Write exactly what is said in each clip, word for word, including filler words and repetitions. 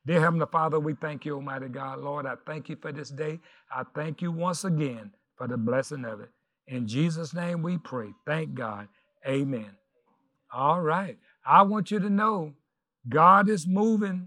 Dear Heavenly Father, we thank you, Almighty God. Lord, I thank you for this day. I thank you once again for the blessing of it. In Jesus' name we pray. Thank God. Amen. All right. I want you to know God is moving.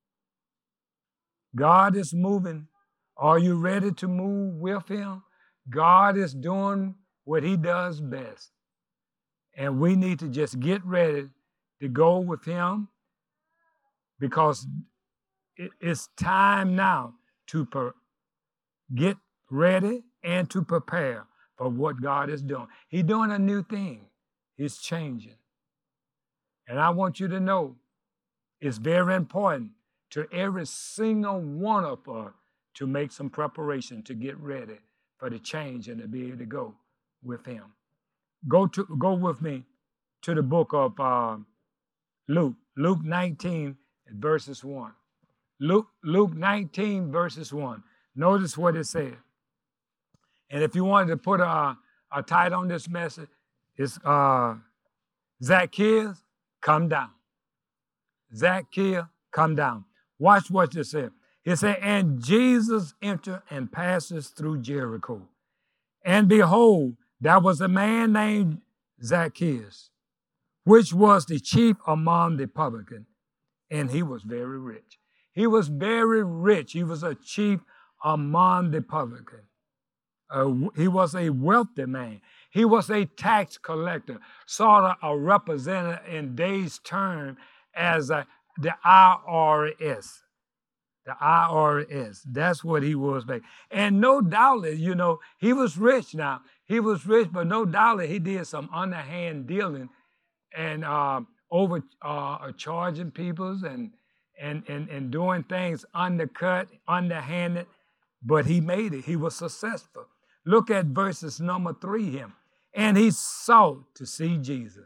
God is moving. Are you ready to move with him? God is doing what he does best. And we need to just get ready to go with him because it's time now to per- get ready and to prepare for what God is doing. He's doing a new thing. He's changing. And I want you to know it's very important to every single one of us to make some preparation to get ready for the change and to be able to go with him. Go to go with me to the book of uh, Luke, Luke nineteen, verses one. Luke, Luke nineteen, verses one. Notice what it said. And if you wanted to put a, a title on this message, it's uh, Zacchaeus, come down. Zacchaeus, come down. Watch what it said. It said, and Jesus entered and passes through Jericho. And behold, there was a man named Zacchaeus, which was the chief among the publicans, and he was very rich. He was very rich. He was a chief among the publicans. Uh, he was a wealthy man. He was a tax collector, sort of a representative in days' term as a, the I R S. The I R S. That's what he was back. And no doubt, you know, he was rich now. He was rich, but no doubt he did some underhand dealing and uh, over uh, charging peoples and, and, and, and doing things undercut, underhanded, but he made it. He was successful. Look at verses number three here. And he sought to see Jesus,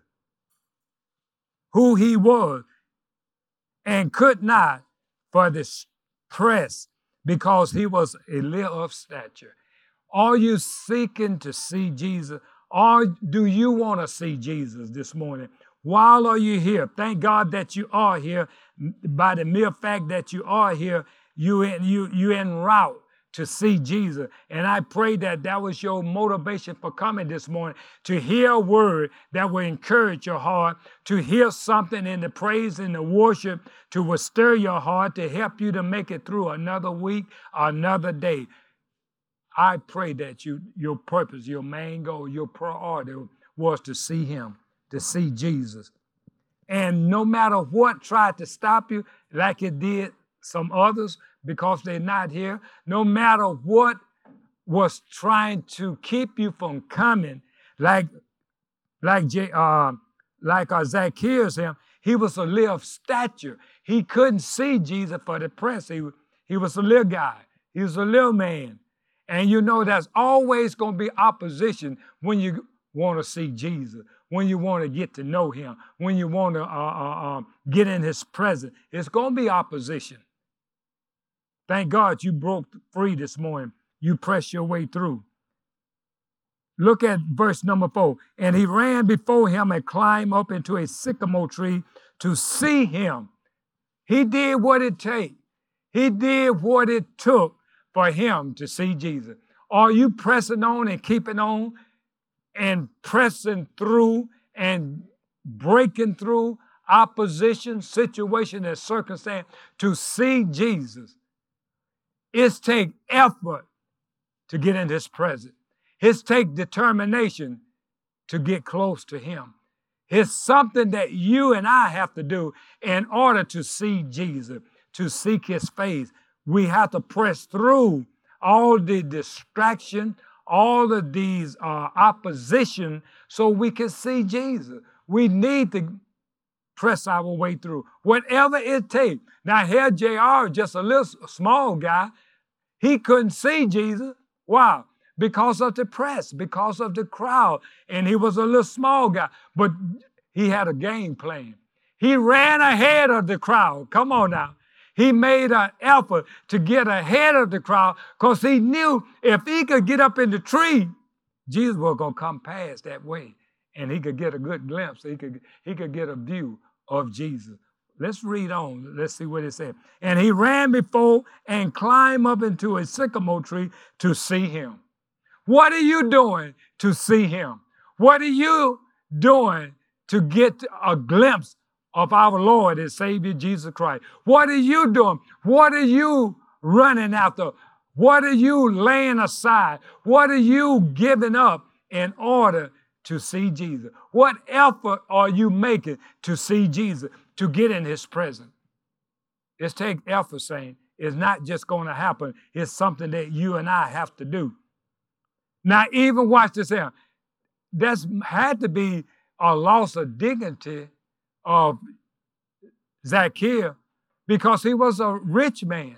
who he was, and could not for the press because he was a little of stature. Are you seeking to see Jesus? Or do you want to see Jesus this morning? While are you here? Thank God that you are here. By the mere fact that you are here, you in, you, you en route to see Jesus. And I pray that that was your motivation for coming this morning, to hear a word that will encourage your heart, to hear something in the praise and the worship to will stir your heart, to help you to make it through another week, another day. I pray that you, your purpose, your main goal, your priority was to see him, to see Jesus. And no matter what tried to stop you, like it did some others, because they're not here, no matter what was trying to keep you from coming, like like J, uh, like uh, Zacchaeus, him, he was a little stature. He couldn't see Jesus for the press. He, he was a little guy. He was a little man. And you know there's always going to be opposition when you want to see Jesus, when you want to get to know him, when you want to uh, uh, uh, get in his presence. It's going to be opposition. Thank God you broke free this morning. You pressed your way through. Look at verse number four. And he ran before him and climbed up into a sycamore tree to see him. He did what it takes. He did what it took for him to see Jesus. Are you pressing on and keeping on and pressing through and breaking through opposition, situation, and circumstance to see Jesus? It's take effort to get in his presence. It's take determination to get close to him. It's something that you and I have to do in order to see Jesus, to seek his face. We have to press through all the distraction, all of these uh, opposition so we can see Jesus. We need to press our way through, whatever it takes. Now here J R, just a little small guy, he couldn't see Jesus. Why? Because of the press, because of the crowd. And he was a little small guy, but he had a game plan. He ran ahead of the crowd. Come on now. He made an effort to get ahead of the crowd because he knew if he could get up in the tree, Jesus was going to come past that way and he could get a good glimpse. He could, he could get a view of Jesus. Let's read on. Let's see what it said. And he ran before and climbed up into a sycamore tree to see him. What are you doing to see him? What are you doing to get a glimpse of our Lord and Savior Jesus Christ? What are you doing? What are you running after? What are you laying aside? What are you giving up in order to see Jesus? What effort are you making to see Jesus, to get in his presence? It's take effort, saying it's not just going to happen. It's something that you and I have to do. Now, even watch this here. That's had to be a loss of dignity of Zacchaeus because he was a rich man.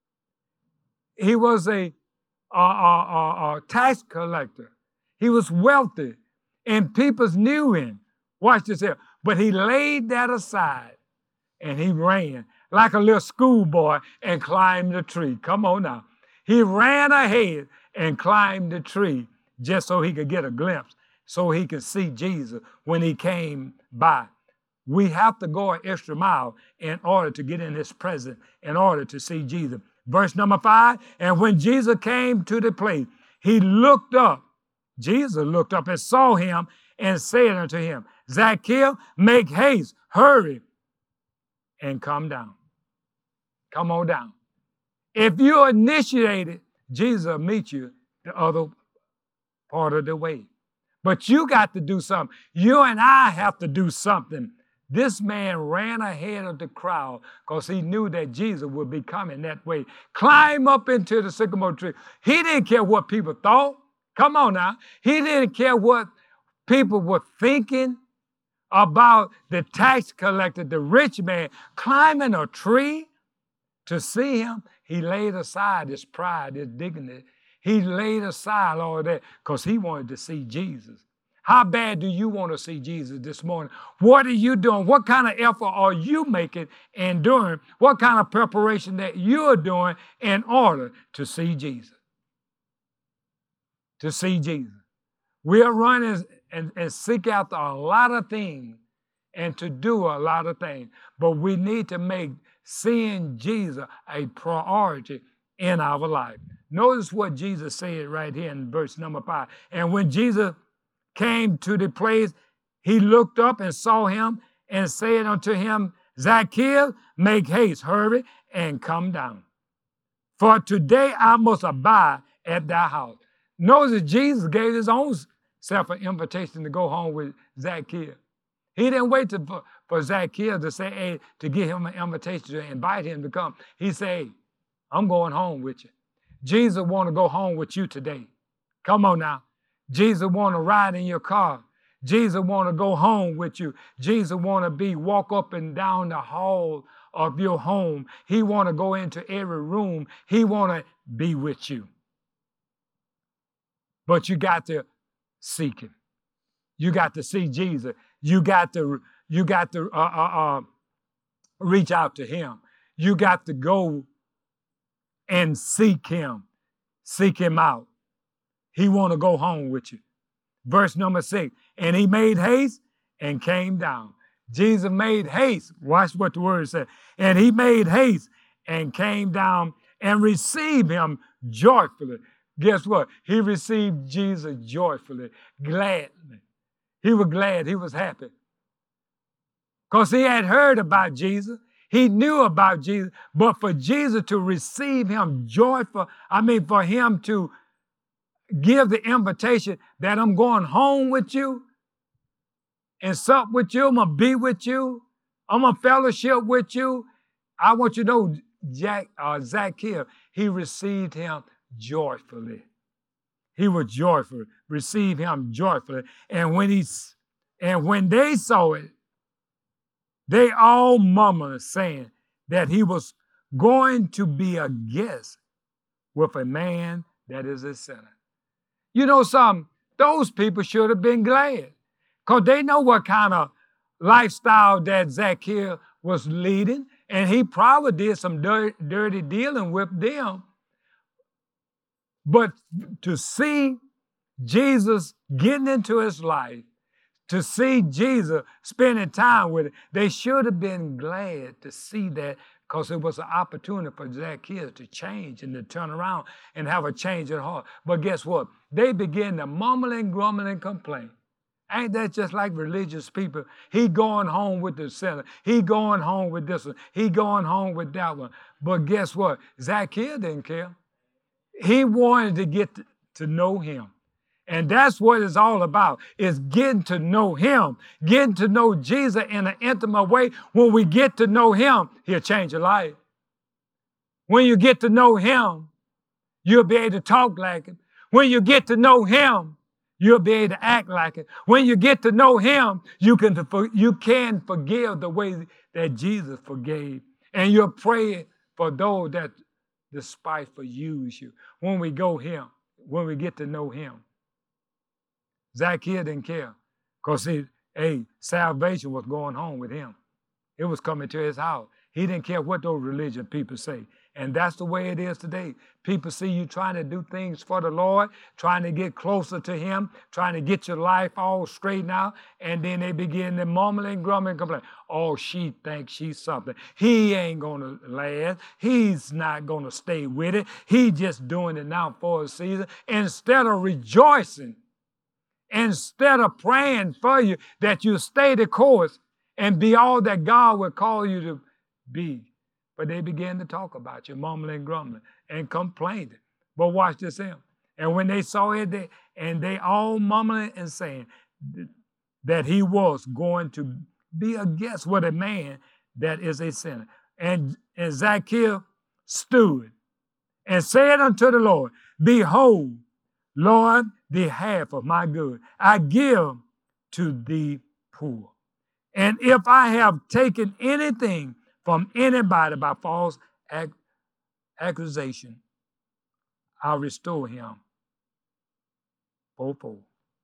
He was a, a, a, a, a tax collector. He was wealthy, and people knew him. Watch this here. But he laid that aside, and he ran like a little schoolboy and climbed the tree. Come on now. He ran ahead and climbed the tree just so he could get a glimpse, so he could see Jesus when he came by. We have to go an extra mile in order to get in his presence, in order to see Jesus. Verse number five, and when Jesus came to the place, he looked up. Jesus looked up and saw him and said unto him, Zacchaeus, make haste, hurry, and come down. Come on down. If you initiate it, Jesus will meet you the other part of the way. But you got to do something. You and I have to do something. This man ran ahead of the crowd because he knew that Jesus would be coming that way. Climb up into the sycamore tree. He didn't care what people thought. Come on now. He didn't care what people were thinking about the tax collector, the rich man, climbing a tree to see him. He laid aside his pride, his dignity. He laid aside all of that because he wanted to see Jesus. How bad do you want to see Jesus this morning? What are you doing? What kind of effort are you making and doing? What kind of preparation that you're doing in order to see Jesus? To see Jesus. We're running and, and seek after a lot of things and to do a lot of things, but we need to make seeing Jesus a priority in our life. Notice what Jesus said right here in verse number five. And when Jesus came to the place, he looked up and saw him and said unto him, Zacchaeus, make haste, hurry, and come down. For today I must abide at thy house. Notice Jesus gave his own self an invitation to go home with Zacchaeus. He didn't wait to, for, for Zacchaeus to say, hey, to give him an invitation to invite him to come. He said, hey, I'm going home with you. Jesus want to go home with you today. Come on now. Jesus want to ride in your car. Jesus want to go home with you. Jesus want to be walk up and down the hall of your home. He want to go into every room. He want to be with you. But you got to seek him. You got to see Jesus. You got to you got to uh, uh, uh, reach out to him. You got to go and seek him. Seek him out. He want to go home with you. Verse number six, and he made haste and came down. Jesus made haste. Watch what the word says. And he made haste and came down and received him joyfully. Guess what? He received Jesus joyfully, gladly. He was glad. He was happy. Because he had heard about Jesus. He knew about Jesus. But for Jesus to receive him joyful, I mean, for him to give the invitation that I'm going home with you and sup with you, I'm going to be with you, I'm going to fellowship with you. I want you to know, Jack, uh, Zacchaeus, he received him joyfully. He was joyful, received him joyfully. And when he, and when they saw it, they all murmured, saying that he was going to be a guest with a man that is a sinner. You know something? Those people should have been glad because they know what kind of lifestyle that Zacchaeus was leading, and he probably did some dirty, dirty dealing with them. But to see Jesus getting into his life, to see Jesus spending time with it. They should have been glad to see that because it was an opportunity for Zacchaeus to change and to turn around and have a change in heart. But guess what? They began to mumble and grumble and complain. Ain't that just like religious people? He going home with the sinner. He going home with this one. He going home with that one. But guess what? Zacchaeus didn't care. He wanted to get to, to know him. And that's what it's all about, is getting to know him, getting to know Jesus in an intimate way. When we get to know him, he'll change your life. When you get to know him, you'll be able to talk like him. When you get to know him, you'll be able to act like it. When you get to know him, you can, you can forgive the way that Jesus forgave. And you'll pray for those that despitefully use you. When we go him, when we get to know him. Zacchaeus didn't care because, hey, salvation was going home with him. It was coming to his house. He didn't care what those religious people say. And that's the way it is today. People see you trying to do things for the Lord, trying to get closer to him, trying to get your life all straightened out, and then they begin to mumble and grumble and complain. Oh, she thinks she's something. He ain't going to last. He's not going to stay with it. He's just doing it now for a season. Instead of rejoicing, instead of praying for you that you stay the course and be all that God would call you to be. But they began to talk about you, mumbling, grumbling, and complaining. But watch this here. And when they saw it, they, and they all mumbling and saying that he was going to be a guest with a man that is a sinner. And, and Zacchaeus stood and said unto the Lord, Behold, Lord, the half of my good I give to the poor. And if I have taken anything from anybody by false ac- accusation, I'll restore him fourfold.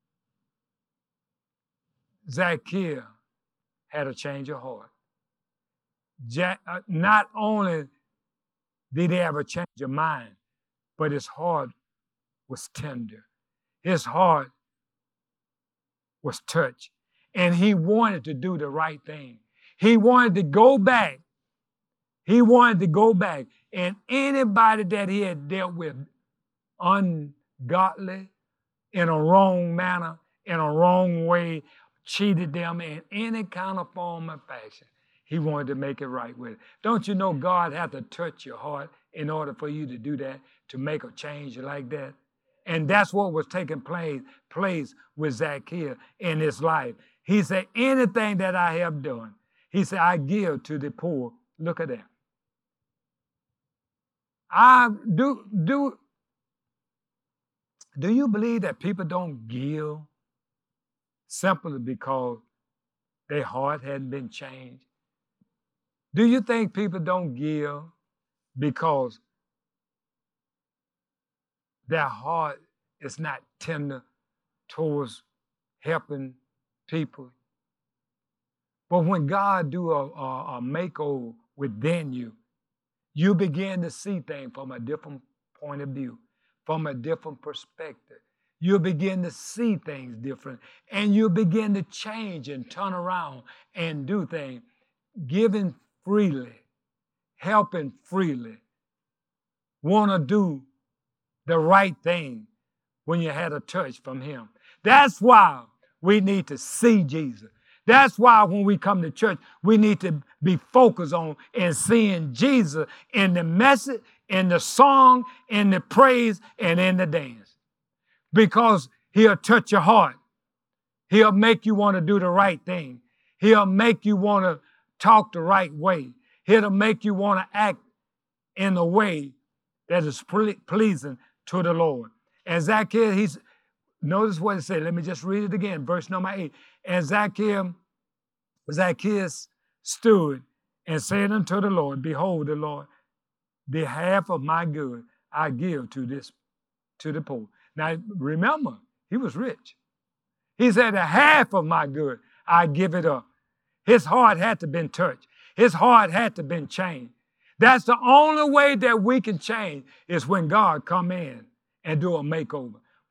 Zacchaeus had a change of heart. Jack, uh, not only did he have a change of mind, but his heart was tender. His heart was touched. And he wanted to do the right thing. He wanted to go back. He wanted to go back. And anybody that he had dealt with ungodly, in a wrong manner, in a wrong way, cheated them in any kind of form or fashion, he wanted to make it right with it. Don't you know God had to touch your heart in order for you to do that, to make a change like that? And that's what was taking place, place with Zacchaeus in his life. He said, anything that I have done, he said, I give to the poor. Look at that. I do, do, do you believe that people don't give simply because their heart hadn't been changed? Do you think people don't give because their heart is not tender towards helping people? But when God do a, a, a makeover within you, you begin to see things from a different point of view, from a different perspective. You begin to see things different, and you begin to change and turn around and do things, giving freely, helping freely, want to do the right thing when you had a touch from him. That's why we need to see Jesus. That's why when we come to church, we need to be focused on and seeing Jesus in the message, in the song, in the praise, and in the dance. Because he'll touch your heart. He'll make you want to do the right thing. He'll make you want to talk the right way. He'll make you want to act in a way that is pleasing to the Lord. And Zacchaeus, he's, notice what it said. Let me just read it again. Verse number eight. And Zacchaeus, Zacchaeus stood and said unto the Lord, Behold, the Lord, the half of my good I give to this, to the poor. Now, remember, he was rich. He said, the half of my good I give it up. His heart had to been touched. His heart had to been changed. That's the only way that we can change is when God come in and do a makeover.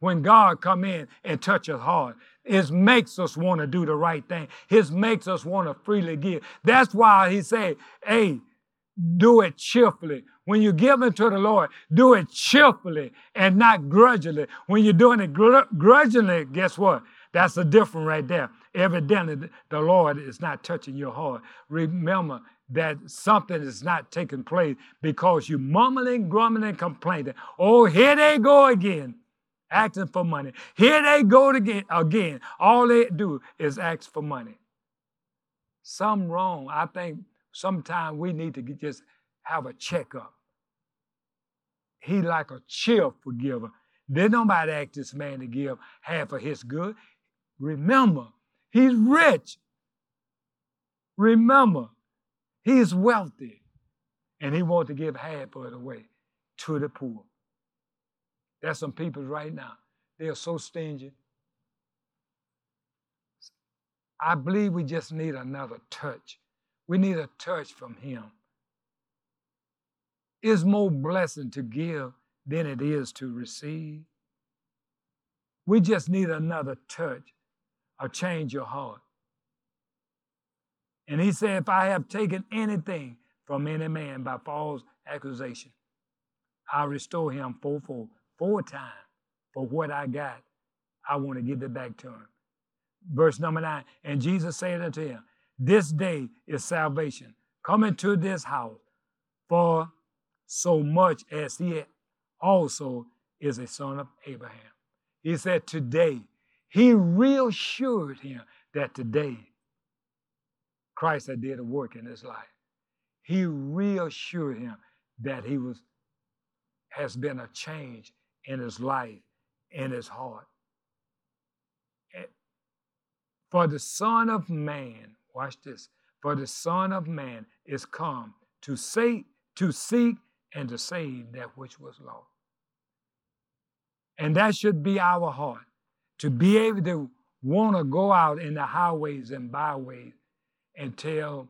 when God come in and touch us hard. It makes us want to do the right thing. It makes us want to freely give. That's why he said, hey, do it cheerfully. When you're giving to the Lord, do it cheerfully and not grudgingly. When you're doing it gr- grudgingly, guess what? That's the difference right there. Evidently, the Lord is not touching your heart. Remember that something is not taking place because you're mumbling, grumbling, complaining. Oh, here they go again, asking for money. Here they go again. Again, all they do is ask for money. Something wrong. I think sometimes we need to just have a checkup. He like a cheerful giver. Did nobody ask this man to give half of his good? Remember, he's rich. Remember, he's wealthy. And he wants to give half of it away to the poor. There's some people right now, they are so stingy. I believe we just need another touch. We need a touch from him. It's more blessing to give than it is to receive. We just need another touch or change your heart. And he said, if I have taken anything from any man by false accusation, I'll restore him fourfold, four times for what I got. I want to give it back to him. Verse number nine, and Jesus said unto him, this day is salvation come into this house, for so much as he also is a son of Abraham. He said today, he reassured him that today Christ had did a work in his life. He reassured him that he was has been a change in his life, in his heart. For the Son of Man, watch this, for the Son of Man is come to say, to seek and to save that which was lost. And that should be our heart, to be able to want to go out in the highways and byways and tell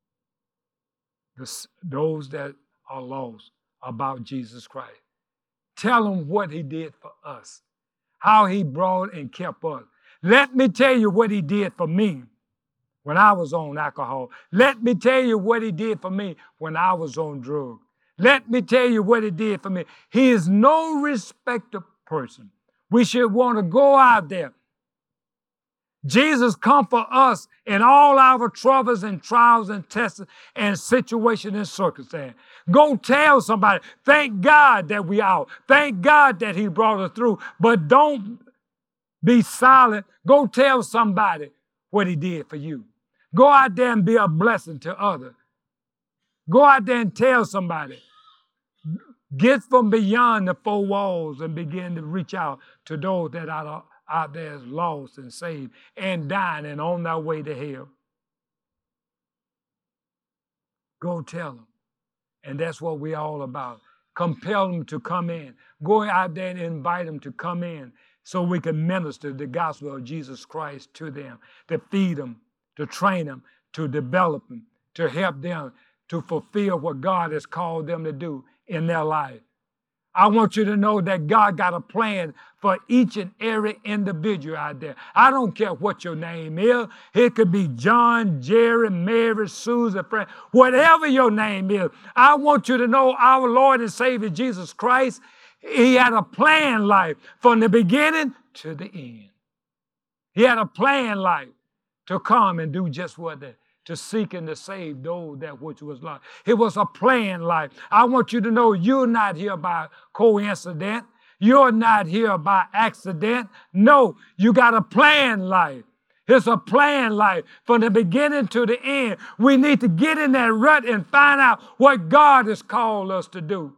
the, those that are lost about Jesus Christ. Tell them what he did for us, how he brought and kept us. Let me tell you what he did for me when I was on alcohol. Let me tell you what he did for me when I was on drugs. Let me tell you what he did for me. He is no respecter person. We should want to go out there. Jesus come for us in all our troubles and trials and tests and situations and circumstances. Go tell somebody, thank God that we out. Thank God that he brought us through. But don't be silent. Go tell somebody what he did for you. Go out there and be a blessing to others. Go out there and tell somebody. Get from beyond the four walls and begin to reach out to those that are out there is lost and saved and dying and on their way to hell. Go tell them. And that's what we're all about. Compel them to come in. Go out there and invite them to come in so we can minister the gospel of Jesus Christ to them, to feed them, to train them, to develop them, to help them to fulfill what God has called them to do in their life. I want you to know that God got a plan for each and every individual out there. I don't care what your name is. It could be John, Jerry, Mary, Susan, Frank, whatever your name is. I want you to know our Lord and Savior Jesus Christ, he had a plan life from the beginning to the end. He had a plan life to come and do just what that. To seek and to save those that which was lost. It was a planned life. I want you to know you're not here by coincidence. You're not here by accident. No, you got a planned life. It's a planned life from the beginning to the end. We need to get in that rut and find out what God has called us to do.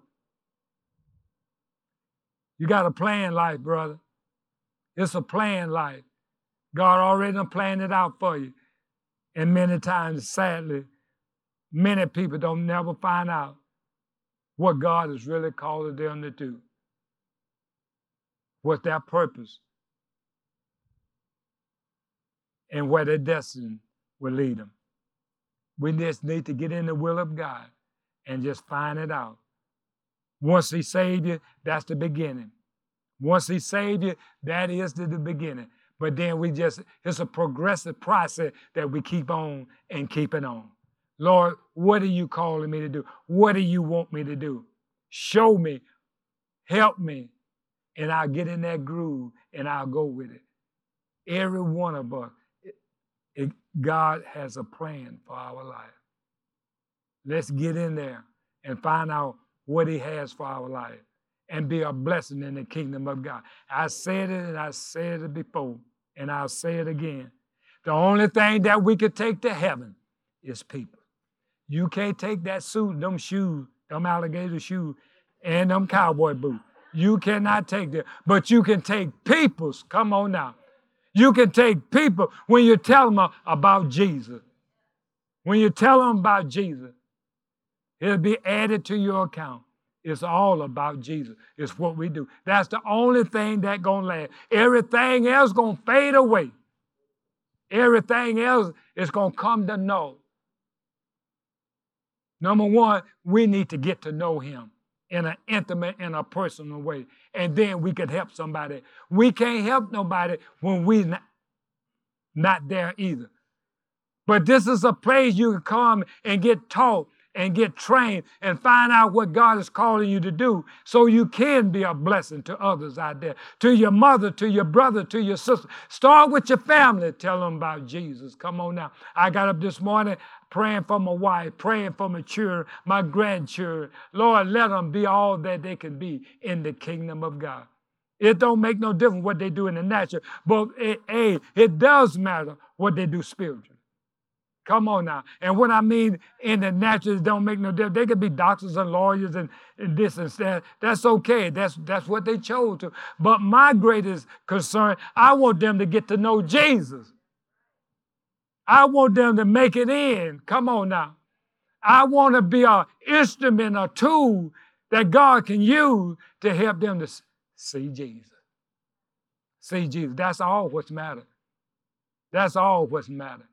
You got a planned life, brother. It's a planned life. God already done planned it out for you. And many times, sadly, many people don't never find out what God is really calling them to do. What's their purpose and where their destiny will lead them. We just need to get in the will of God and just find it out. Once he saved you, that's the beginning. Once he saved you, that is the, the beginning. But then we just, it's a progressive process that we keep on and keep it on. Lord, what are you calling me to do? What do you want me to do? Show me, help me, and I'll get in that groove and I'll go with it. Every one of us, it, it, God has a plan for our life. Let's get in there and find out what he has for our life and be a blessing in the kingdom of God. I said it and I said it before, and I'll say it again. The only thing that we could take to heaven is people. You can't take that suit, them shoes, them alligator shoes, and them cowboy boots. You cannot take that, but you can take people's. Come on now. You can take people when you tell them about Jesus. When you tell them about Jesus, it'll be added to your account. It's all about Jesus. It's what we do. That's the only thing that's going to last. Everything else going to fade away. Everything else is going to come to know. Number one, we need to get to know him in an intimate and a personal way. And then we can help somebody. We can't help nobody when we're not, not there either. But this is a place you can come and get taught and get trained and find out what God is calling you to do so you can be a blessing to others out there, to your mother, to your brother, to your sister. Start with your family. Tell them about Jesus. Come on now. I got up this morning praying for my wife, praying for my children, my grandchildren. Lord, let them be all that they can be in the kingdom of God. It don't make no difference what they do in the natural, but it, it, it does matter what they do spiritually. Come on now. And what I mean in the natural, it don't make no difference. They could be doctors and lawyers and, and this and that. That's okay. That's, that's what they chose to. But my greatest concern, I want them to get to know Jesus. I want them to make it in. Come on now. I want to be an instrument, a tool that God can use to help them to see Jesus. See Jesus. That's all what's matter. That's all what's matter.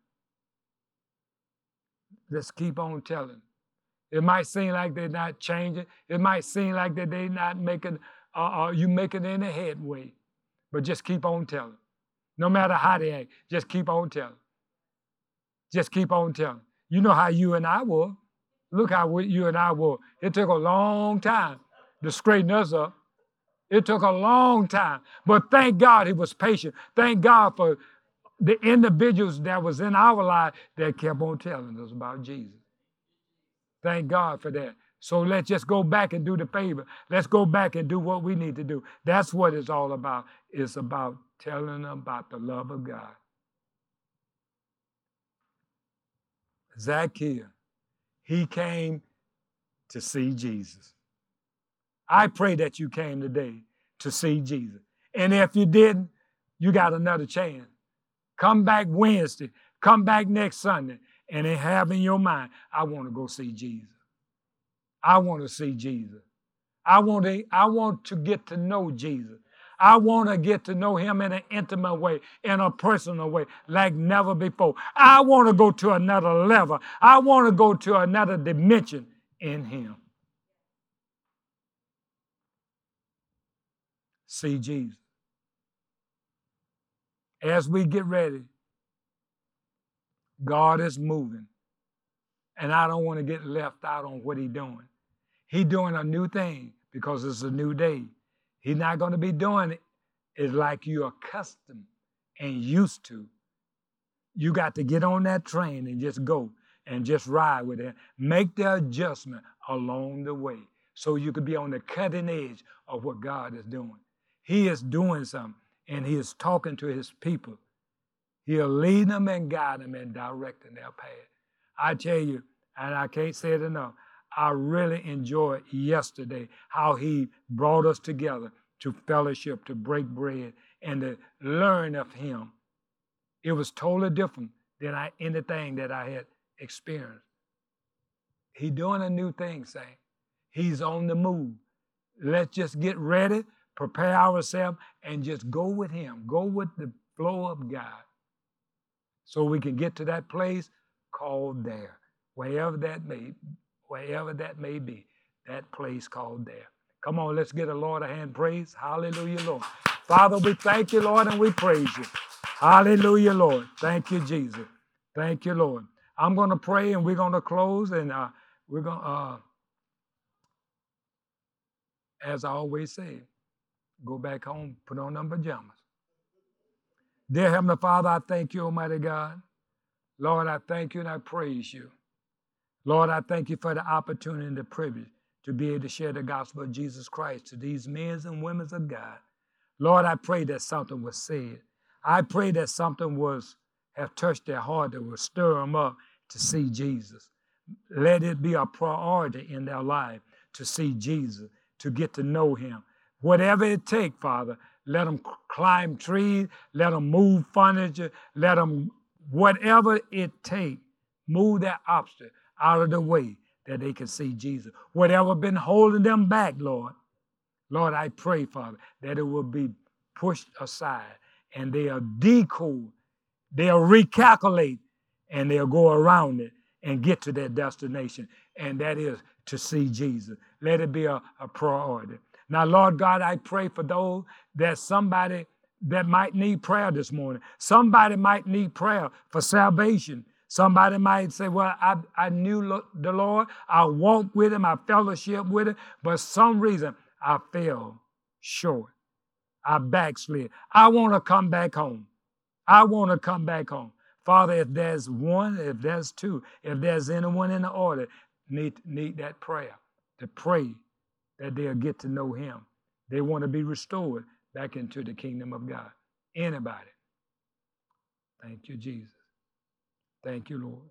Let's keep on telling. It might seem like they're not changing. It might seem like that they're not making, uh, uh, you making any headway. But just keep on telling. No matter how they act, just keep on telling. Just keep on telling. You know how you and I were. Look how we, you and I were. It took a long time to straighten us up. It took a long time. But thank God he was patient. Thank God for the individuals that was in our life that kept on telling us about Jesus. Thank God for that. So let's just go back and do the favor. Let's go back and do what we need to do. That's what it's all about. It's about telling them about the love of God. Zacchaeus, he came to see Jesus. I pray that you came today to see Jesus. And if you didn't, you got another chance. Come back Wednesday. Come back next Sunday. And then have in your mind, I want to go see Jesus. I want to see Jesus. I want to, I want to get to know Jesus. I want to get to know him in an intimate way, in a personal way, like never before. I want to go to another level. I want to go to another dimension in him. See Jesus. As we get ready, God is moving. And I don't want to get left out on what he's doing. He's doing a new thing because it's a new day. He's not going to be doing it. It's like you're accustomed and used to. You got to get on that train and just go and just ride with it. Make the adjustment along the way so you could be on the cutting edge of what God is doing. He is doing something, and he is talking to his people. He'll lead them and guide them and direct them their path. I tell you, and I can't say it enough, I really enjoyed yesterday how he brought us together to fellowship, to break bread, and to learn of him. It was totally different than I, anything that I had experienced. He's doing a new thing, Saint. He's on the move. Let's just get ready, prepare ourselves, and just go with him. Go with the flow of God so we can get to that place called there, wherever that may, wherever that may be, that place called there. Come on, let's get a Lord a hand praise. Hallelujah, Lord. Father, we thank you, Lord, and we praise you. Hallelujah, Lord. Thank you, Jesus. Thank you, Lord. I'm going to pray and we're going to close, and uh, we're going to, uh, as I always say, go back home, put on them pajamas. Dear Heavenly Father, I thank you, Almighty God. Lord, I thank you and I praise you. Lord, I thank you for the opportunity and the privilege to be able to share the gospel of Jesus Christ to these men and women of God. Lord, I pray that something was said. I pray that something was have touched their heart that will stir them up to see Jesus. Let it be a priority in their life to see Jesus, to get to know him. Whatever it takes, Father, let them climb trees, let them move furniture, let them, whatever it takes, move that obstacle out of the way that they can see Jesus. Whatever been holding them back, Lord, Lord, I pray, Father, that it will be pushed aside and they'll decode, they'll recalculate, and they'll go around it and get to their destination, and that is to see Jesus. Let it be a, a priority. Now, Lord God, I pray for those that somebody that might need prayer this morning. Somebody might need prayer for salvation. Somebody might say, well, I, I knew the Lord, I walked with him, I fellowship with him, but some reason I fell short. I backslid. I want to come back home. I want to come back home. Father, if there's one, if there's two, if there's anyone in the order, need, need that prayer to pray that they'll get to know him. They want to be restored back into the kingdom of God. Anybody. Thank you, Jesus. Thank you, Lord.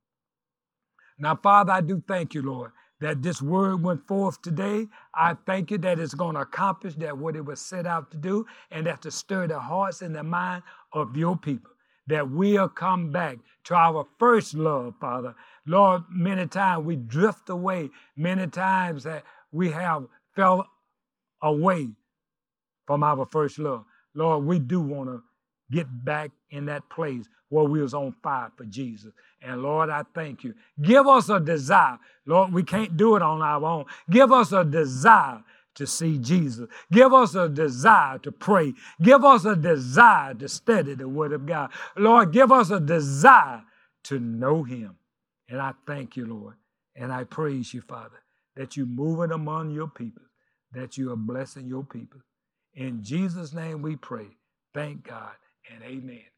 Now, Father, I do thank you, Lord, that this word went forth today. I thank you that it's going to accomplish that what it was set out to do, and that to stir the hearts and the mind of your people, that we'll come back to our first love, Father. Lord, many times we drift away. Many times that we have fell away from our first love. Lord, we do want to get back in that place where we was on fire for Jesus. And Lord, I thank you. Give us a desire. Lord, we can't do it on our own. Give us a desire to see Jesus. Give us a desire to pray. Give us a desire to study the word of God. Lord, give us a desire to know him. And I thank you, Lord. And I praise you, Father, that you're moving among your people, that you are blessing your people. In Jesus' name we pray. Thank God and amen.